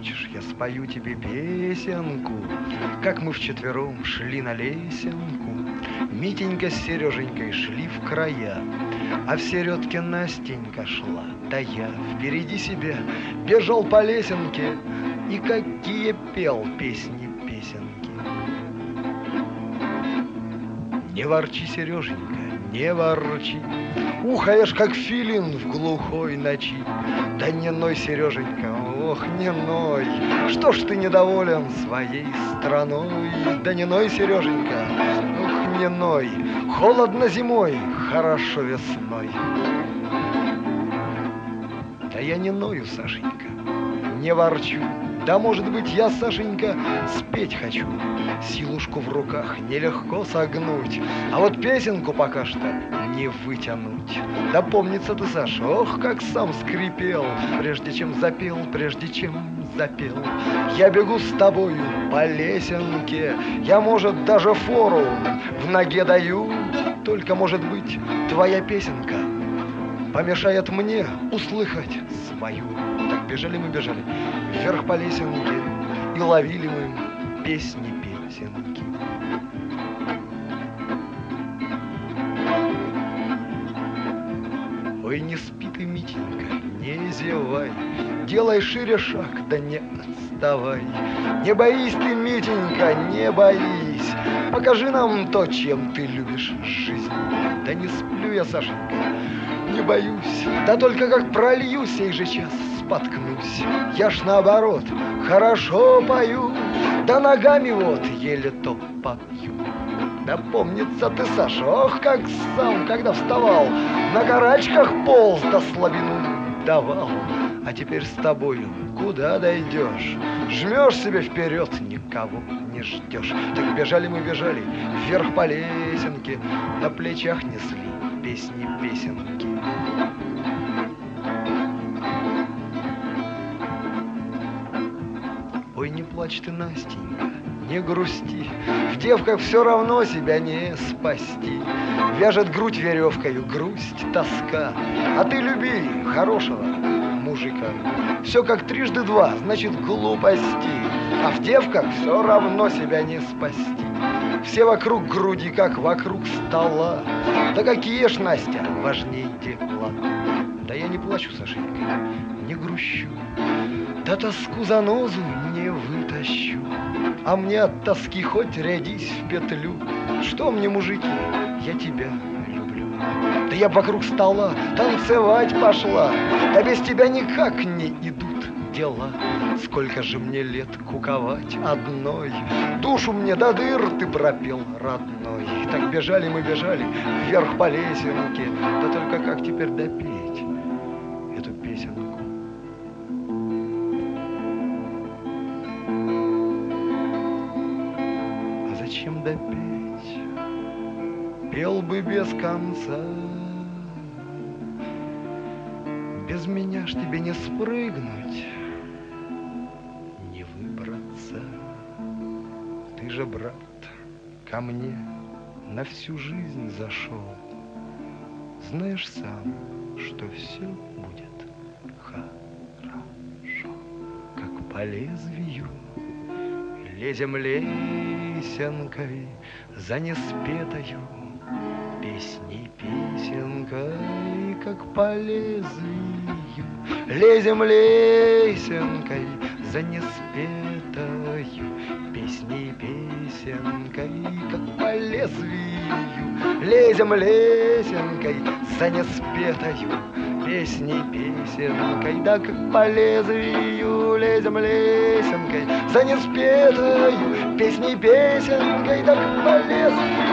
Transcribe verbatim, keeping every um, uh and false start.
хочешь, я спою тебе песенку, как мы вчетвером шли на лесенку. Митенька с Сереженькой шли в края, а в середке Настенька шла, да я впереди себя бежал по лесенке и какие пел песни песенки. Не ворчи, Сереженька, не ворчи, ухаешь, как филин в глухой ночи. Да не ной, Сереженька, ох, не ной, что ж ты недоволен своей страной? Да не ной, Сереженька, ох, не ной, холодно зимой, хорошо весной. Да я не ною, Сашенька, не ворчу. Да, может быть, я, Сашенька, спеть хочу. Силушку в руках нелегко согнуть, а вот песенку пока что не вытянуть. Да помнится ты, Саша, ох, как сам скрипел, прежде чем запел, прежде чем запел. Я бегу с тобою по лесенке, я, может, даже фору в ноге даю. Только, может быть, твоя песенка помешает мне услыхать свою. Так бежали мы, бежали вверх по лесенке и ловили мы песни-песенки. Ой, не спи ты, Митенька, не зевай, делай шире шаг, да не отставай. Не боись ты, Митенька, не боись, покажи нам то, чем ты любишь жизнь. Да не сплю я, Сашенька, не боюсь, да только как пролью сей же час споткнусь. Я ж наоборот хорошо пою, да ногами вот еле то попью. Да помнится ты, Саша, ох, как сам, когда вставал, на карачках полз, да слабину давал. А теперь с тобою куда дойдешь? Жмешь себе вперед, никого не ждешь. Так бежали мы, бежали вверх по лесенке, на плечах несли песни-песенки. Ой, не плачь ты, Настенька, не грусти, в девках все равно себя не спасти. Вяжет грудь веревкою грусть, тоска, а ты люби хорошего мужика. Все как трижды два, значит глупости, а в девках все равно себя не спасти. Все вокруг груди, как вокруг стола. Да какие ж, Настя, важней дела. Да я не плачу, Сашенька, не грущу, да тоску занозу не вытащу. А мне от тоски хоть рядись в петлю. Что мне, мужики, я тебя люблю. Да я вокруг стола танцевать пошла, да без тебя никак не идут дела. Сколько же мне лет куковать одной, душу мне до дыр ты пропел, родной. Так бежали мы, бежали вверх по лесенке, да только как теперь допеть эту песенку? А зачем допеть? Пел бы без конца. Без меня ж тебе не спрыгнуть, не выбраться. Ты же, брат, ко мне на всю жизнь зашел. Знаешь сам, что все будет хорошо. Как по лезвию лезем лесенкой за неспетою песней песенкой, как по лезвию лезем лесенкой за неспетою песней песенкой, как по лезвию лезем лесенкой за неспетою песней песенкой, да как по лезвию лезем лесенкой за неспетою песней песенкой, да как по лезвию